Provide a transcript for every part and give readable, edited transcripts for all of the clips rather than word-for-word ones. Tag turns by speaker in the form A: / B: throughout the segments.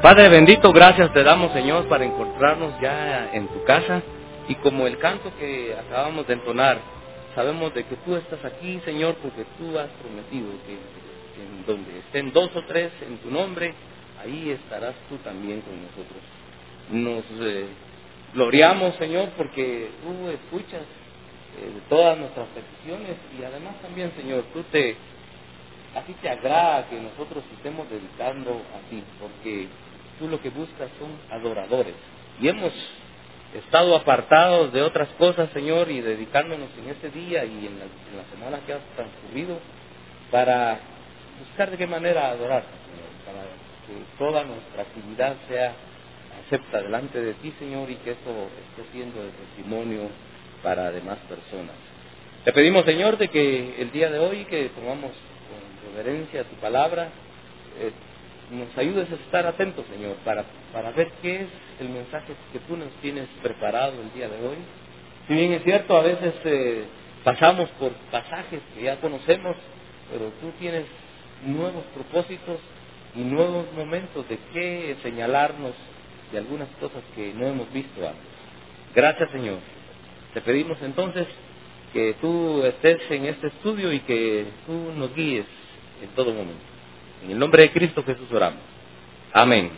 A: Padre bendito, gracias te damos, Señor, para encontrarnos ya en tu casa. Y como el canto que acabamos de entonar, sabemos de que tú estás aquí, Señor, porque tú has prometido que en donde estén 2 o 3 en tu nombre, ahí estarás tú también con nosotros. Nos gloriamos, Señor, porque tú escuchas todas nuestras peticiones y además también, Señor, así te agrada que nosotros estemos dedicando a ti, porque tú lo que buscas son adoradores. Y hemos estado apartados de otras cosas, Señor, y dedicándonos en este día y en la semana que ha transcurrido para buscar de qué manera adorarte, Señor, para que toda nuestra actividad sea acepta delante de ti, Señor, y que eso esté siendo de testimonio para demás personas. Te pedimos, Señor, de que el día de hoy que tomamos con reverencia tu palabra, nos ayudes a estar atentos, Señor, para ver qué es el mensaje que tú nos tienes preparado el día de hoy. Si bien es cierto, a veces pasamos por pasajes que ya conocemos, pero tú tienes nuevos propósitos y nuevos momentos de qué señalarnos de algunas cosas que no hemos visto antes. Gracias, Señor. Te pedimos entonces que tú estés en este estudio y que tú nos guíes en todo momento. En el nombre de Cristo Jesús oramos. Amén.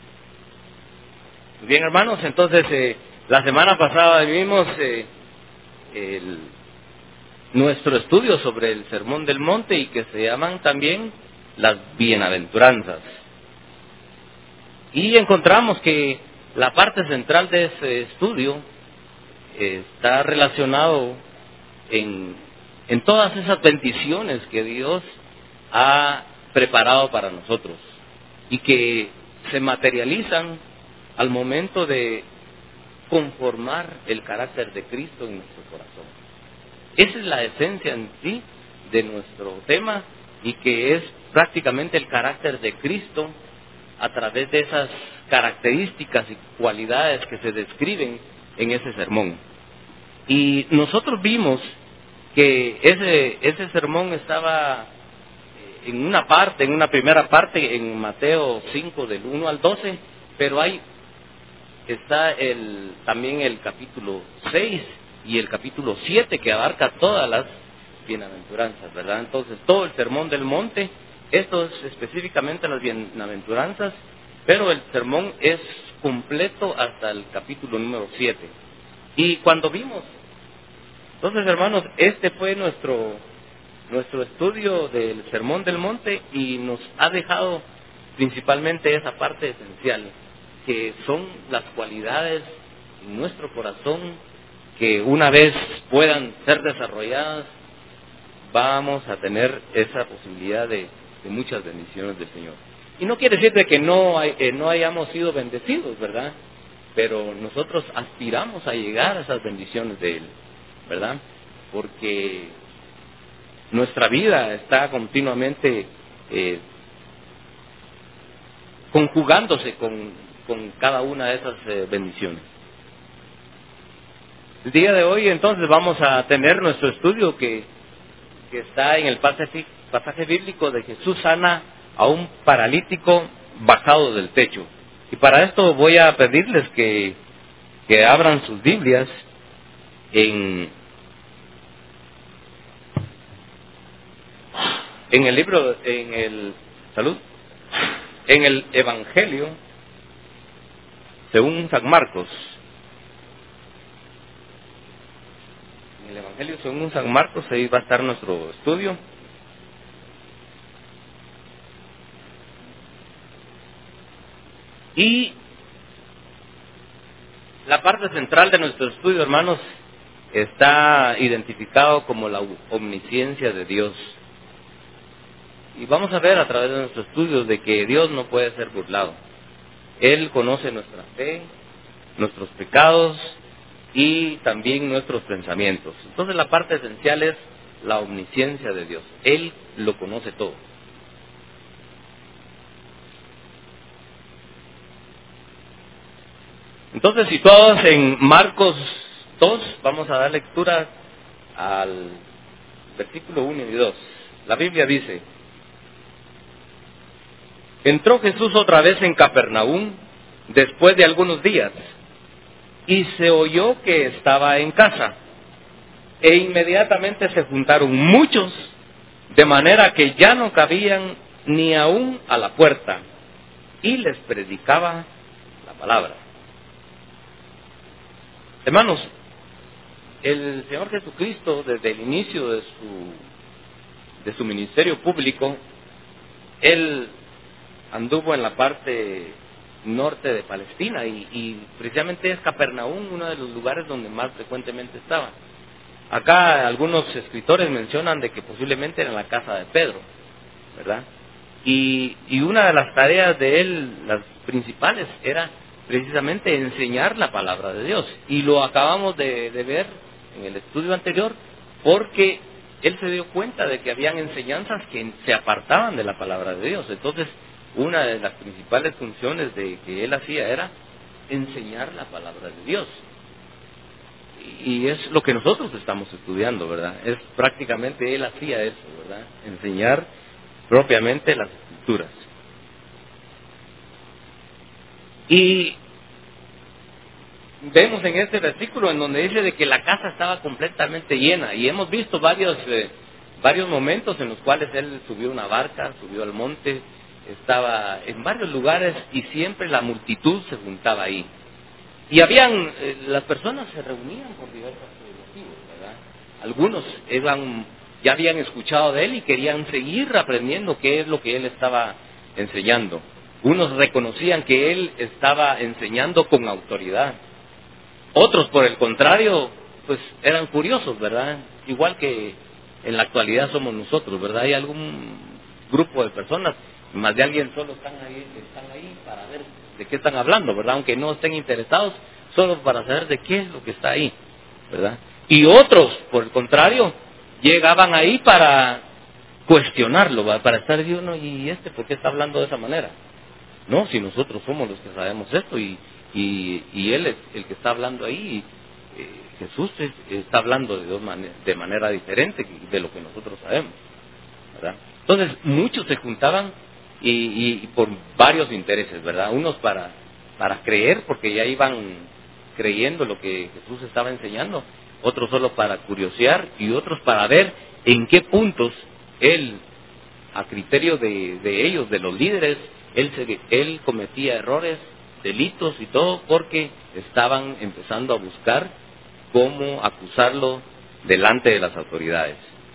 A: Muy bien, hermanos, entonces la semana pasada vimos nuestro estudio sobre el Sermón del Monte y que se llaman también las bienaventuranzas. Y encontramos que la parte central de ese estudio está relacionado en todas esas bendiciones que Dios ha preparado para nosotros y que se materializan al momento de conformar el carácter de Cristo en nuestro corazón. Esa es la esencia en sí de nuestro tema y que es prácticamente el carácter de Cristo a través de esas características y cualidades que se describen en ese sermón. Y nosotros vimos que ese sermón estaba en una primera parte en Mateo 5 del 1 al 12, pero ahí está también el capítulo 6 y el capítulo 7 que abarca todas las bienaventuranzas, ¿verdad? Entonces todo el sermón del monte, esto es específicamente las bienaventuranzas, pero el sermón es completo hasta el capítulo número 7. Y cuando vimos, entonces, hermanos, este fue nuestro estudio del Sermón del Monte y nos ha dejado principalmente esa parte esencial, que son las cualidades en nuestro corazón que una vez puedan ser desarrolladas, vamos a tener esa posibilidad de muchas bendiciones del Señor. Y no quiere decir de que no hayamos sido bendecidos, ¿verdad? Pero nosotros aspiramos a llegar a esas bendiciones de Él, ¿verdad? Porque nuestra vida está continuamente conjugándose con cada una de esas bendiciones. El día de hoy entonces vamos a tener nuestro estudio que está en el pasaje bíblico de Jesús sana a un paralítico bajado del techo. Y para esto voy a pedirles que abran sus Biblias en el libro, en el Evangelio según San Marcos. En el Evangelio según San Marcos, ahí va a estar nuestro estudio. Y la parte central de nuestro estudio, hermanos, está identificado como la omnisciencia de Dios. Y vamos a ver a través de nuestros estudios de que Dios no puede ser burlado. Él conoce nuestra fe, nuestros pecados y también nuestros pensamientos. Entonces la parte esencial es la omnisciencia de Dios. Él lo conoce todo. Entonces, situados en Marcos 2, vamos a dar lectura al versículo 1 y 2. La Biblia dice: Entró Jesús otra vez en Capernaum después de algunos días, y se oyó que estaba en casa. E inmediatamente se juntaron muchos, de manera que ya no cabían ni aún a la puerta, y les predicaba la palabra. Hermanos, el Señor Jesucristo, desde el inicio de su ministerio público, Él anduvo en la parte norte de Palestina, y precisamente es Capernaum uno de los lugares donde más frecuentemente estaba. Acá algunos escritores mencionan de que posiblemente era en la casa de Pedro, ¿verdad? Y una de las tareas de él, las principales, era precisamente enseñar la palabra de Dios. Y lo acabamos de ver en el estudio anterior, porque él se dio cuenta de que habían enseñanzas que se apartaban de la palabra de Dios. Entonces, una de las principales funciones de que él hacía era enseñar la palabra de Dios. Y es lo que nosotros estamos estudiando, ¿verdad? Es prácticamente él hacía eso, ¿verdad? Enseñar propiamente las Escrituras. Y vemos en este versículo en donde dice de que la casa estaba completamente llena, y hemos visto varios momentos en los cuales él subió una barca, subió al monte, estaba en varios lugares y siempre la multitud se juntaba ahí. Y las personas se reunían por diversos motivos, ¿verdad? Algunos ya habían escuchado de él y querían seguir aprendiendo qué es lo que él estaba enseñando. Unos reconocían que él estaba enseñando con autoridad. Otros, por el contrario, pues eran curiosos, ¿verdad? Igual que en la actualidad somos nosotros, ¿verdad? Hay algún grupo de personas, más de alguien solo están ahí para ver de qué están hablando, ¿verdad? Aunque no estén interesados, solo para saber de qué es lo que está ahí, ¿verdad? Y otros, por el contrario, llegaban ahí para cuestionarlo, ¿verdad? Para estar diciendo, ¿y por qué está hablando de esa manera? No, si nosotros somos los que sabemos esto, y él es el que está hablando ahí, Jesús está hablando de manera diferente de lo que nosotros sabemos, ¿verdad? Entonces, muchos se juntaban y por varios intereses, ¿verdad? Unos para creer, porque ya iban creyendo lo que Jesús estaba enseñando, otros solo para curiosear, y otros para ver en qué puntos él, a criterio de ellos, de los líderes, él cometía errores, delitos y todo, porque estaban empezando a buscar cómo acusarlo delante de las autoridades.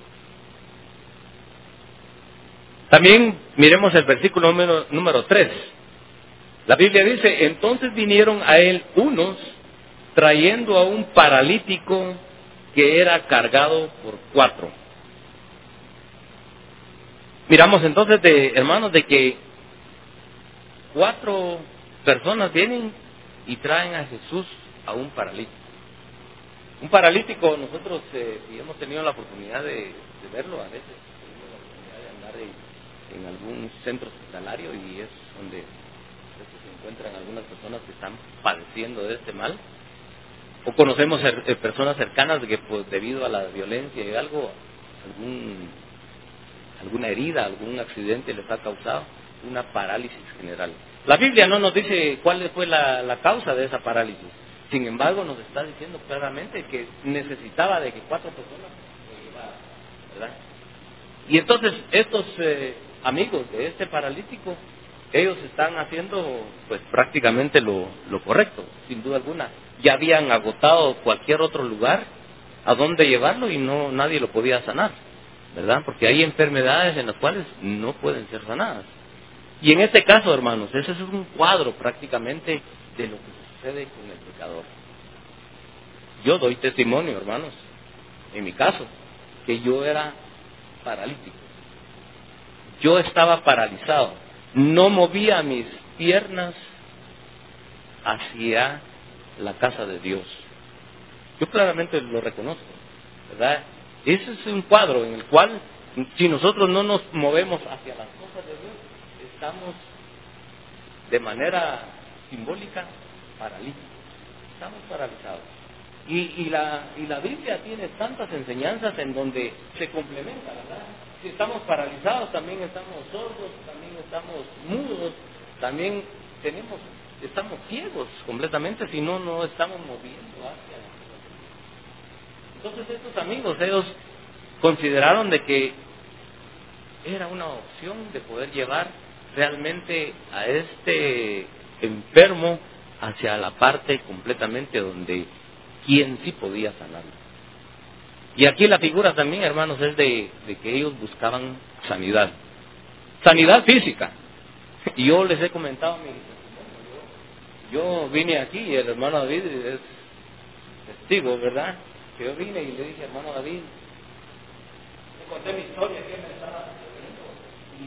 A: También miremos el versículo número 3. La Biblia dice, entonces vinieron a él unos trayendo a un paralítico que era cargado por 4. Miramos entonces, hermanos, de que 4 personas vienen y traen a Jesús a un paralítico. Un paralítico, nosotros si hemos tenido la oportunidad de verlo, a veces tenemos la oportunidad de andar en algún centro hospitalario, y es donde se encuentran algunas personas que están padeciendo de este mal, o conocemos personas cercanas de que pues, debido a la violencia y algo, alguna herida, algún accidente les ha causado una parálisis general. La Biblia no nos dice cuál fue la causa de esa parálisis. Sin embargo, nos está diciendo claramente que necesitaba de que 4 personas lo llevaran, ¿verdad? Y entonces estos amigos de este paralítico, ellos están haciendo pues prácticamente lo correcto, sin duda alguna. Ya habían agotado cualquier otro lugar a donde llevarlo y nadie lo podía sanar, ¿verdad? Porque hay enfermedades en las cuales no pueden ser sanadas. Y en este caso, hermanos, ese es un cuadro prácticamente de lo que sucede con el pecador. Yo doy testimonio, hermanos, en mi caso, que yo era paralítico. Yo estaba paralizado, no movía mis piernas hacia la casa de Dios. Yo claramente lo reconozco, ¿verdad? Ese es un cuadro en el cual, si nosotros no nos movemos hacia las cosas de Dios, estamos de manera simbólica paralíticos, estamos paralizados. Y la Biblia tiene tantas enseñanzas en donde se complementa, ¿verdad? Si estamos paralizados, también estamos sordos, también estamos mudos, también estamos ciegos completamente, si no, no estamos moviendo hacia. Entonces estos amigos, ellos consideraron de que era una opción de poder llevar realmente a este enfermo hacia la parte completamente donde quien sí podía sanarlo. Y aquí la figura también, hermanos, es de que ellos buscaban sanidad física. Y yo les he comentado mi testimonio. Yo vine aquí y el hermano David es testigo, ¿verdad? Que yo vine y le dije, hermano David, le conté mi historia, que me estaba sucediendo. Y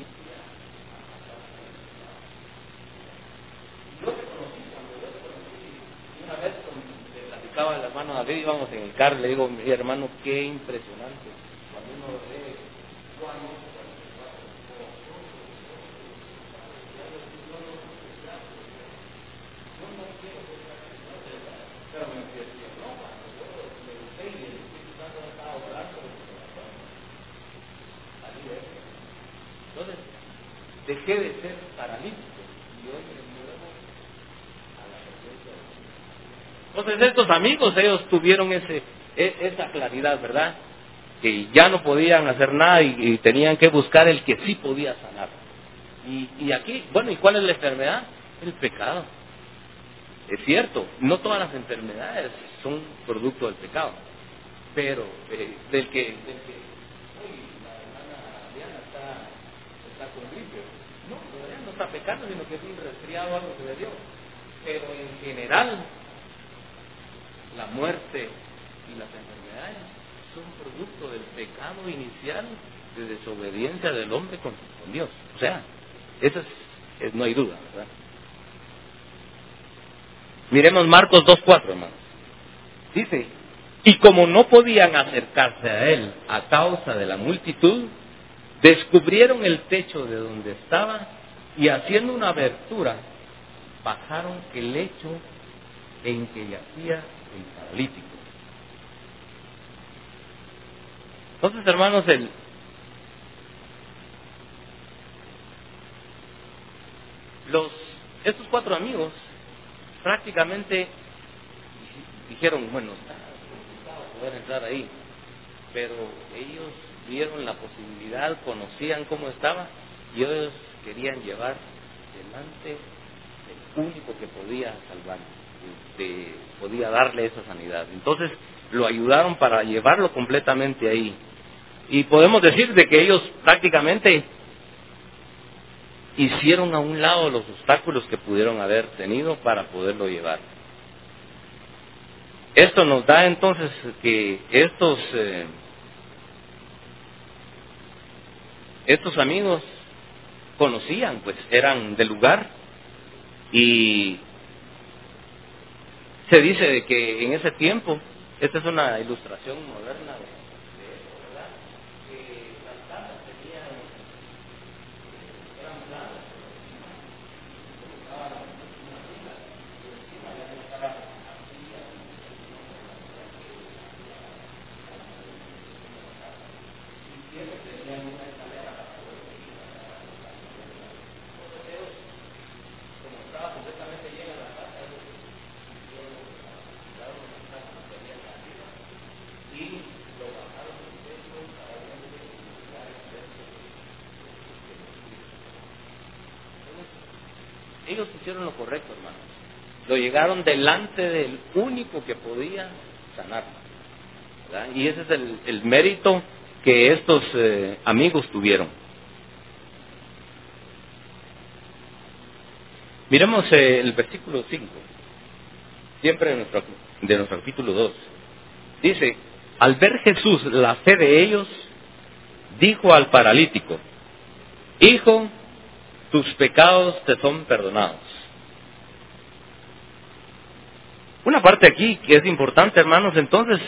A: yo te conocí, cuando yo te conocí, y una vez le platicaba al hermano David, íbamos en el carro, le digo, mi hermano, qué impresionante. Cuando uno ve entonces, dejé de ser paralítico y hoy me muevo a la presencia de Dios. Entonces estos amigos, ellos tuvieron esa claridad, ¿verdad? Que ya no podían hacer nada y tenían que buscar el que sí podía sanar. Y aquí, bueno, ¿y cuál es la enfermedad? El pecado. Es cierto, no todas las enfermedades son producto del pecado, pero del que está con gripe. No, todavía no está pecando, sino que es un resfriado, algo que le dio. Pero en general, la muerte y las enfermedades son producto del pecado inicial de desobediencia del hombre con Dios. O sea, eso no hay duda, ¿verdad? Miremos Marcos 2:4, hermanos. Dice, y como no podían acercarse a él a causa de la multitud, descubrieron el techo de donde estaba y haciendo una abertura, bajaron el lecho en que yacía el paralítico. Entonces, hermanos, estos 4 amigos prácticamente dijeron, bueno, está complicado poder entrar ahí, pero ellos vieron la posibilidad, conocían cómo estaba y ellos querían llevar delante el único que podía salvar, que podía darle esa sanidad. Entonces lo ayudaron para llevarlo completamente ahí. Y podemos decir de que ellos prácticamente hicieron a un lado los obstáculos que pudieron haber tenido para poderlo llevar. Esto nos da entonces que estos amigos conocían, pues eran del lugar, y se dice de que en ese tiempo, esta es una ilustración moderna de eso, ¿verdad? Que las casas eran planas, colocaban una fila, y encima ya estaba arcilla, y siempre tenían una escalera para poder seguir. Entonces ellos, como estaba completamente llena la casa, y lo bajaron del techo para realmente utilizar el techo. Ellos hicieron lo correcto, hermanos. Lo llegaron delante del único que podía sanar, ¿verdad? Y ese es el mérito que estos amigos tuvieron. Miremos el versículo 5, siempre de nuestro capítulo 2. Dice, al ver Jesús la fe de ellos, dijo al paralítico, hijo, tus pecados te son perdonados. Una parte aquí que es importante, hermanos, entonces,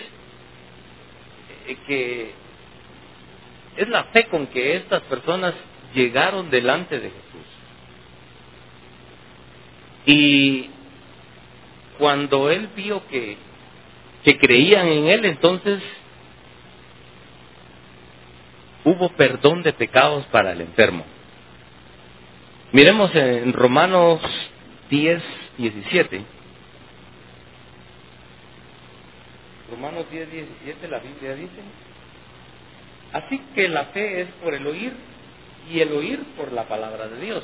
A: que es la fe con que estas personas llegaron delante de Jesús. Y cuando él vio que creían en él, entonces hubo perdón de pecados para el enfermo. Miremos en Romanos 10:17. Romanos 10:17, la Biblia dice: así que la fe es por el oír, y el oír por la palabra de Dios.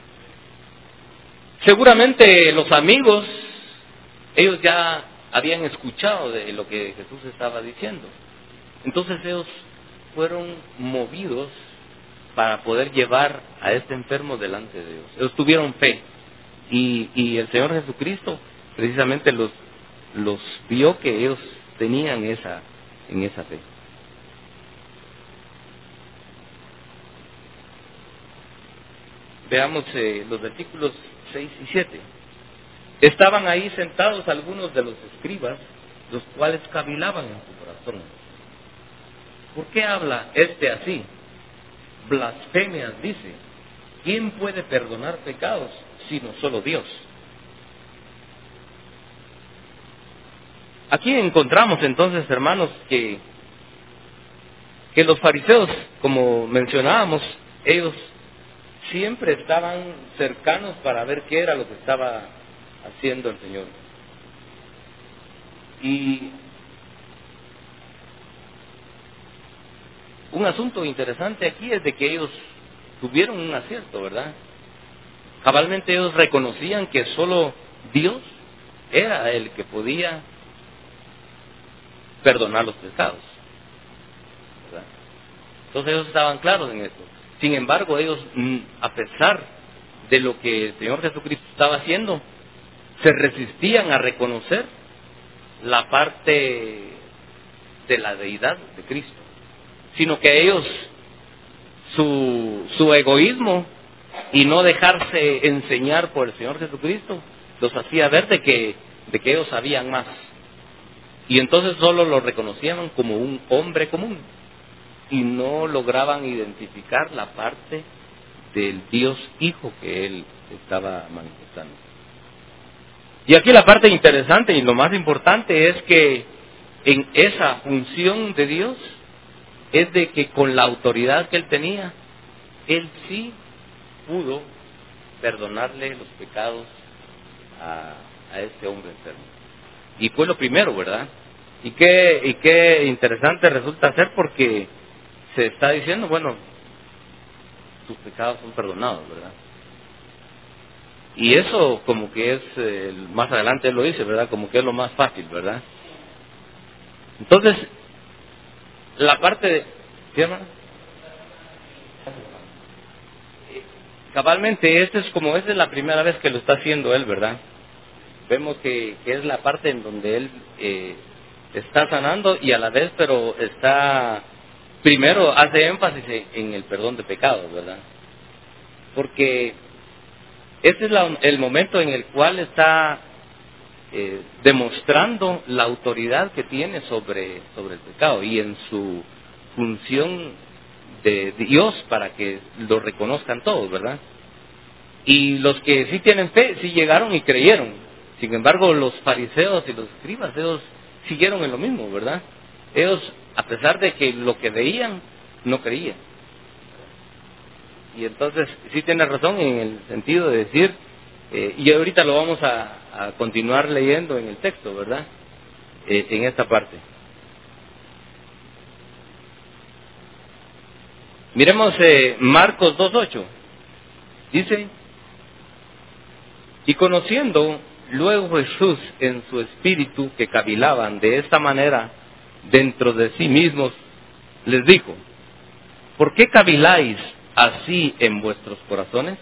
A: Seguramente los amigos, ellos ya habían escuchado de lo que Jesús estaba diciendo. Entonces ellos fueron movidos para poder llevar a este enfermo delante de Dios. Ellos tuvieron fe. Y el Señor Jesucristo precisamente los vio que ellos tenían esa fe. Veamos los versículos 6 y 7. Estaban ahí sentados algunos de los escribas, los cuales cavilaban en su corazón: ¿por qué habla este así? Blasfemias dice. ¿Quién puede perdonar pecados sino solo Dios? Aquí encontramos entonces, hermanos, que los fariseos, como mencionábamos, ellos siempre estaban cercanos para ver qué era lo que estaba haciendo el Señor. Y un asunto interesante aquí es de que ellos tuvieron un acierto, ¿verdad? Cabalmente ellos reconocían que solo Dios era el que podía perdonar los pecados, ¿verdad? Entonces ellos estaban claros en esto. Sin embargo, ellos, a pesar de lo que el Señor Jesucristo estaba haciendo, se resistían a reconocer la parte de la deidad de Cristo, sino que ellos, su egoísmo y no dejarse enseñar por el Señor Jesucristo, los hacía ver de que ellos sabían más. Y entonces solo lo reconocían como un hombre común y no lograban identificar la parte del Dios Hijo que Él estaba manifestando. Y aquí la parte interesante y lo más importante es que en esa función de Dios es de que con la autoridad que Él tenía, Él sí pudo perdonarle los pecados a este hombre enfermo. Y fue lo primero, ¿verdad? Y qué interesante resulta ser, porque se está diciendo, bueno, tus pecados son perdonados, ¿verdad? Y eso como que es, más adelante él lo dice, ¿verdad? Como que es lo más fácil, ¿verdad? Entonces, la parte de... ¿Sí, hermano? Cabalmente, esa es la primera vez que lo está haciendo él, ¿verdad? Vemos que es la parte en donde él está sanando y a la vez, pero está... Primero hace énfasis en el perdón de pecados, ¿verdad? Porque ese es el momento en el cual está demostrando la autoridad que tiene sobre el pecado y en su función de Dios para que lo reconozcan todos, ¿verdad? Y los que sí tienen fe, sí llegaron y creyeron. Sin embargo, los fariseos y los escribas, ellos siguieron en lo mismo, ¿verdad? Ellos, a pesar de que lo que veían, no creían. Y entonces, sí tiene razón en el sentido de decir, y ahorita lo vamos a continuar leyendo en el texto, ¿verdad? En esta parte. Miremos Marcos 2:8. Dice: y conociendo luego Jesús en su espíritu que cavilaban de esta manera dentro de sí mismos, les dijo: ¿por qué caviláis así en vuestros corazones?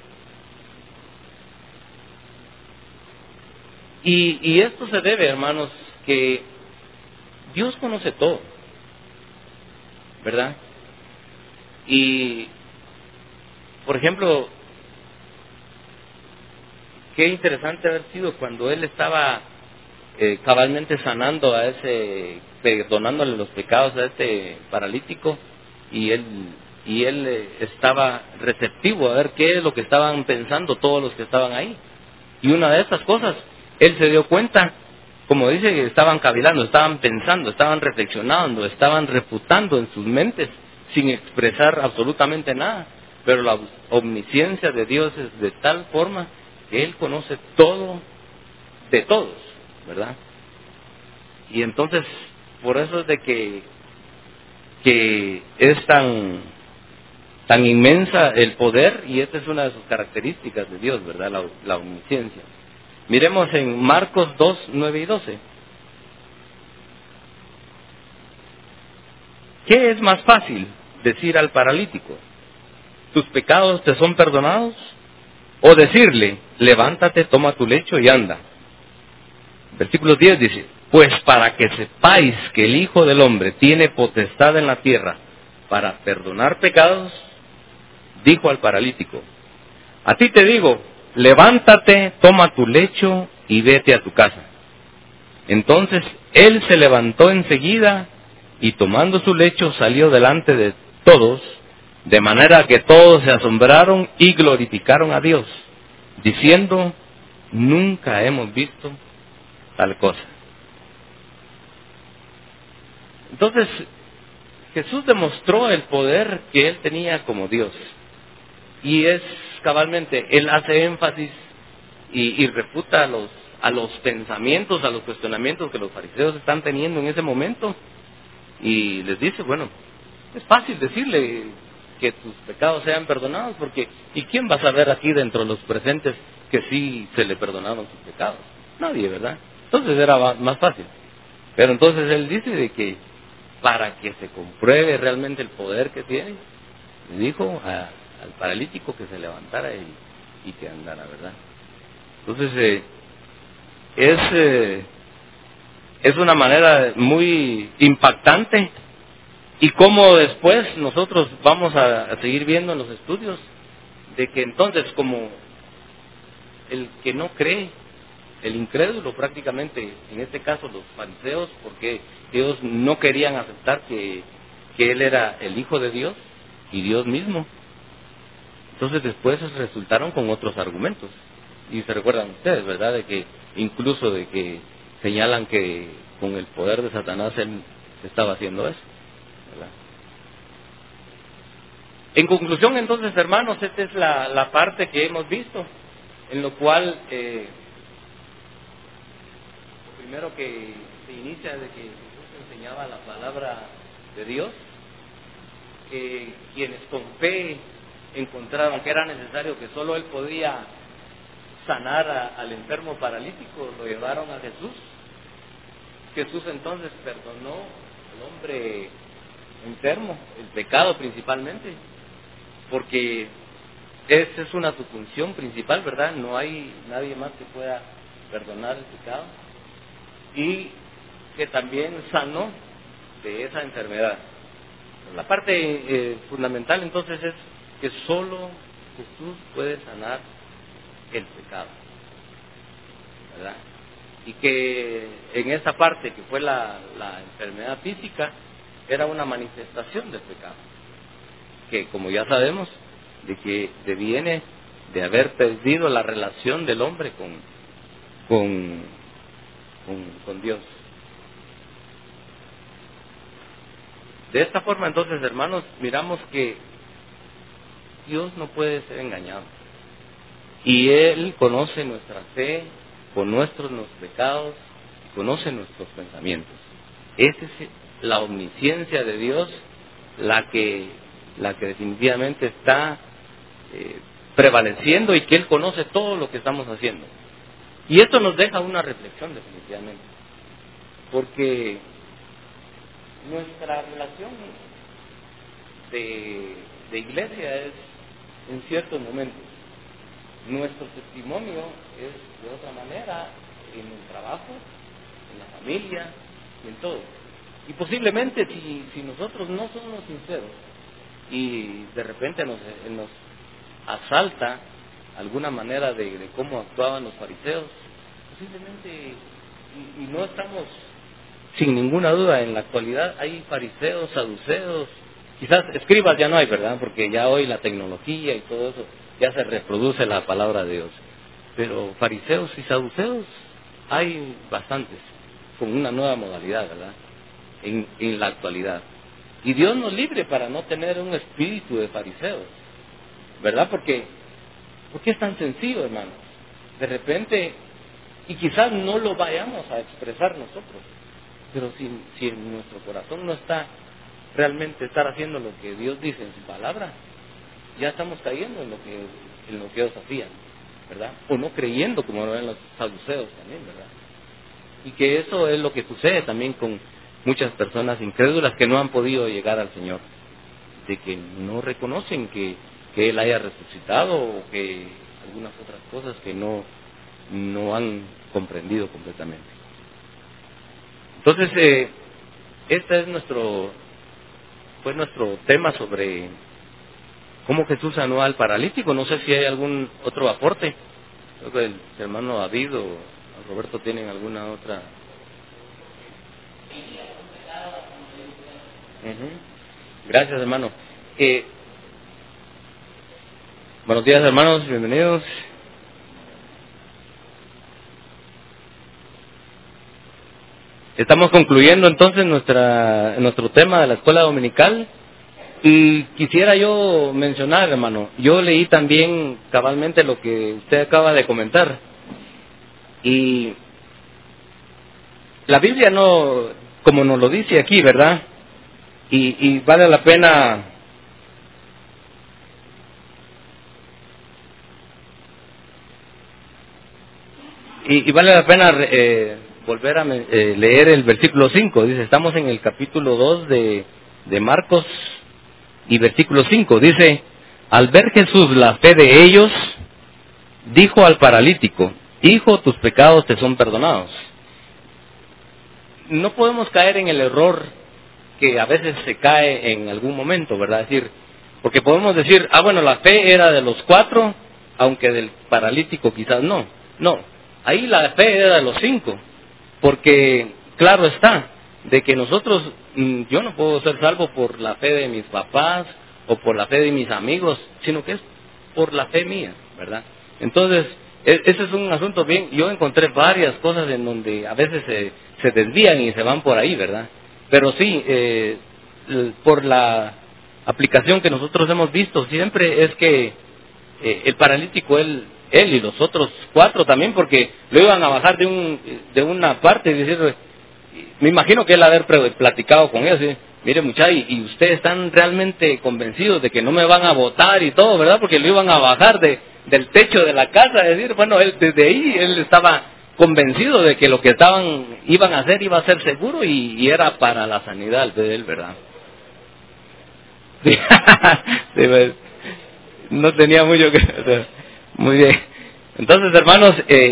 A: Y esto se debe, hermanos, que Dios conoce todo, ¿verdad? Y, por ejemplo, qué interesante haber sido cuando Él estaba cabalmente sanando a perdonándole los pecados a este paralítico, y él estaba receptivo a ver qué es lo que estaban pensando todos los que estaban ahí. Y una de estas cosas, él se dio cuenta, como dice, que estaban cavilando, estaban pensando, estaban reflexionando, estaban refutando en sus mentes sin expresar absolutamente nada, pero omnisciencia de Dios es de tal forma que Él conoce todo de todos, ¿verdad? Y entonces, por eso es de que es tan inmensa el poder, y esta es una de sus características de Dios, ¿verdad? La omnisciencia. Miremos en Marcos 2, 9 y 12. ¿Qué es más fácil decir al paralítico, tus pecados te son perdonados? O decirle, levántate, toma tu lecho y anda. Versículo 10 dice, pues para que sepáis que el Hijo del Hombre tiene potestad en la tierra para perdonar pecados, dijo al paralítico, a ti te digo, levántate, toma tu lecho y vete a tu casa. Entonces él se levantó enseguida y tomando su lecho salió delante de todos, de manera que todos se asombraron y glorificaron a Dios, diciendo, nunca hemos visto tal cosa. Entonces, Jesús demostró el poder que Él tenía como Dios. Y es cabalmente, Él hace énfasis y refuta a los pensamientos, a los cuestionamientos que los fariseos están teniendo en ese momento. Y les dice, bueno, es fácil decirle que tus pecados sean perdonados, porque ¿y quién va a saber aquí dentro de los presentes que sí se le perdonaron sus pecados? Nadie, ¿verdad? Entonces era más fácil. Pero entonces Él dice de que para que se compruebe realmente el poder que tiene, le dijo al paralítico que se levantara y que andara, ¿verdad? Entonces es una manera muy impactante, y como después nosotros vamos a seguir viendo en los estudios, de que entonces como el que no cree, el incrédulo prácticamente, en este caso los fariseos, porque ellos no querían aceptar que Él era el Hijo de Dios y Dios mismo. Entonces después resultaron con otros argumentos. Y se recuerdan ustedes, ¿verdad? De que incluso de que señalan que con el poder de Satanás Él estaba haciendo eso, ¿verdad? En conclusión, entonces, hermanos, esta es la parte que hemos visto, en lo cual lo primero que se inicia de que Jesús enseñaba la palabra de Dios, que quienes con fe encontraron que era necesario, que solo Él podía sanar al enfermo paralítico, lo llevaron a Jesús. Jesús entonces perdonó al hombre enfermo, el pecado principalmente, porque esa es su función principal, ¿verdad? No hay nadie más que pueda perdonar el pecado, y que también sanó de esa enfermedad. La parte fundamental entonces es que solo Jesús puede sanar el pecado, ¿verdad? Y que en esa parte que fue la enfermedad física era una manifestación del pecado, que como ya sabemos, de que deviene de haber perdido la relación del hombre con Dios. De esta forma entonces, hermanos, miramos que Dios no puede ser engañado, y Él conoce nuestra fe, conoce nuestros pecados, conoce nuestros pensamientos. Esa es la omnisciencia de Dios, la que definitivamente está prevaleciendo, y que Él conoce todo lo que estamos haciendo. Y esto nos deja una reflexión definitivamente, porque nuestra relación de iglesia es en ciertos momentos, nuestro testimonio es de otra manera, en el trabajo, en la familia, en todo. Y posiblemente si nosotros no somos sinceros y de repente nos asalta alguna manera de cómo actuaban los fariseos, posiblemente, y no estamos sin ninguna duda, en la actualidad hay fariseos, saduceos, quizás escribas ya no hay, ¿verdad? Porque ya hoy la tecnología y todo eso, ya se reproduce la palabra de Dios. Pero fariseos y saduceos hay bastantes, con una nueva modalidad, ¿verdad? En la actualidad. Y Dios nos libre para no tener un espíritu de fariseos, ¿verdad? Porque es tan sencillo, hermanos. De repente, y quizás no lo vayamos a expresar nosotros, pero si en nuestro corazón no está realmente estar haciendo lo que Dios dice en su palabra, ya estamos cayendo en lo que ellos hacían, ¿verdad? O no creyendo como lo ven los saduceos también, ¿verdad? Y que eso es lo que sucede también con muchas personas incrédulas que no han podido llegar al Señor, de que no reconocen que Él haya resucitado o que algunas otras cosas que no han comprendido completamente. Entonces, este es nuestro tema sobre cómo Jesús sanó al paralítico. No sé si hay algún otro aporte. Creo que el hermano David o Roberto tienen alguna otra. Gracias, hermano. Buenos días, hermanos, bienvenidos. Estamos concluyendo entonces nuestro tema de la escuela dominical. Y quisiera yo mencionar, hermano, yo leí también cabalmente lo que usted acaba de comentar. Y la Biblia no, como nos lo dice aquí, ¿verdad? Y vale la pena volver a leer el versículo 5. Dice, estamos en el capítulo 2 de Marcos y versículo 5. Dice, al ver Jesús la fe de ellos, dijo al paralítico, hijo, tus pecados te son perdonados. No podemos caer en el error que a veces se cae en algún momento, ¿verdad? Es decir, porque podemos decir, bueno, la fe era de los 4, aunque del paralítico quizás no. No, ahí la fe era de los 5, porque claro está, de que nosotros, yo no puedo ser salvo por la fe de mis papás o por la fe de mis amigos, sino que es por la fe mía, ¿verdad? Entonces, ese es un asunto bien, yo encontré varias cosas en donde a veces se desvían y se van por ahí, ¿verdad? Pero sí, por la aplicación que nosotros hemos visto, siempre es que el paralítico, él y los otros 4 también, porque lo iban a bajar de una parte y decir, me imagino que él haber platicado con ellos, ¿sí? Mire muchachos, y ustedes están realmente convencidos de que no me van a votar y todo, ¿verdad? Porque lo iban a bajar del techo de la casa, es decir, bueno, desde ahí él estaba convencido de que lo que iban a hacer iba a ser seguro y era para la sanidad de él, ¿verdad? Sí, pues, no tenía mucho que hacer. Muy bien. Entonces, hermanos,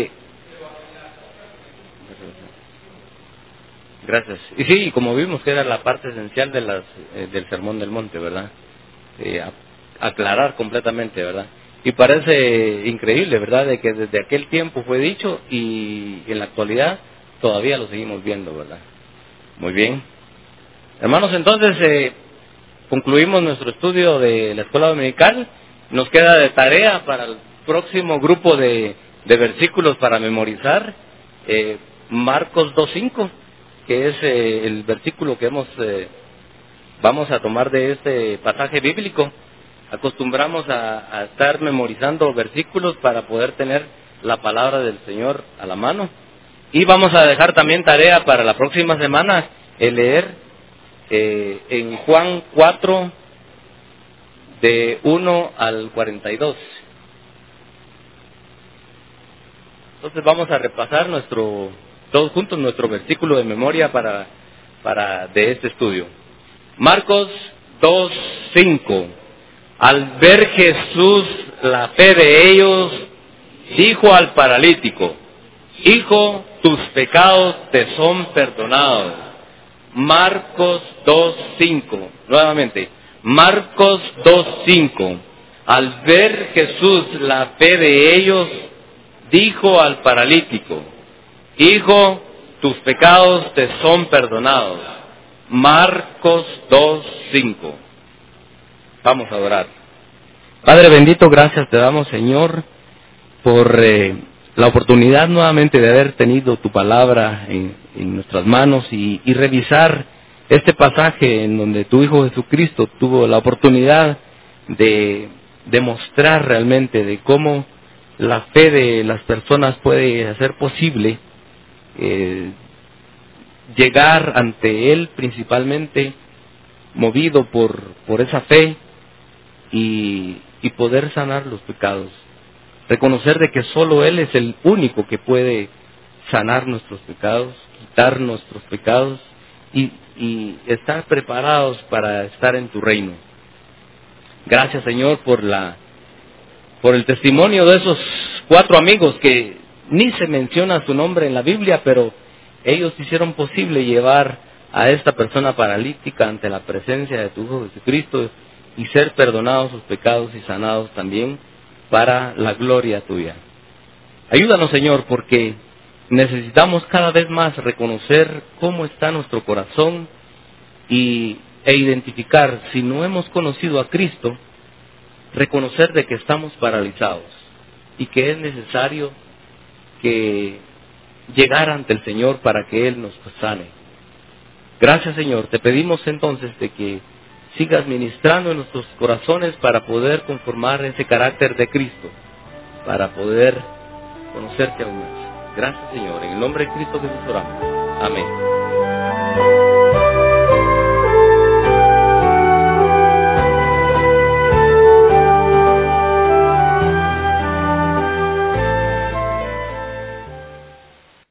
A: gracias. Y sí, como vimos que era la parte esencial del Sermón del Monte, ¿verdad? Aclarar completamente, ¿verdad? Y parece increíble, ¿verdad? De que desde aquel tiempo fue dicho y en la actualidad todavía lo seguimos viendo, ¿verdad? Muy bien. Hermanos, entonces concluimos nuestro estudio de la escuela dominical. Nos queda de tarea para el próximo grupo de versículos para memorizar, Marcos 2:5, que es el versículo que vamos a tomar de este pasaje bíblico. Acostumbramos a estar memorizando versículos para poder tener la palabra del Señor a la mano. Y vamos a dejar también tarea para la próxima semana el leer en Juan 4, de 1 al 42. Entonces vamos a repasar todos juntos nuestro versículo de memoria de este estudio. Marcos 2:5. Al ver Jesús la fe de ellos, dijo al paralítico, hijo, tus pecados te son perdonados. Marcos 2:5. Nuevamente, Marcos 2:5. Al ver Jesús la fe de ellos, dijo al paralítico, hijo, tus pecados te son perdonados. Marcos 2:5. Vamos a orar. Padre bendito, gracias te damos, Señor, por la oportunidad nuevamente de haber tenido tu palabra en nuestras manos y revisar este pasaje en donde tu Hijo Jesucristo tuvo la oportunidad de demostrar realmente de cómo la fe de las personas puede hacer posible llegar ante Él principalmente movido por esa fe y poder sanar los pecados. Reconocer de que solo Él es el único que puede sanar nuestros pecados, quitar nuestros pecados y estar preparados para estar en tu reino. Gracias, Señor, por el testimonio de esos 4 amigos que ni se menciona su nombre en la Biblia, pero ellos hicieron posible llevar a esta persona paralítica ante la presencia de tu Hijo Jesucristo y ser perdonados sus pecados y sanados también para la gloria tuya. Ayúdanos, Señor, porque necesitamos cada vez más reconocer cómo está nuestro corazón e identificar, si no hemos conocido a Cristo, reconocer de que estamos paralizados y que es necesario que llegar ante el Señor para que Él nos sane. Gracias, Señor. Te pedimos entonces de que sigas ministrando en nuestros corazones para poder conformar ese carácter de Cristo, para poder conocerte aún más. Gracias, Señor. En el nombre de Cristo Jesús oramos. Amén.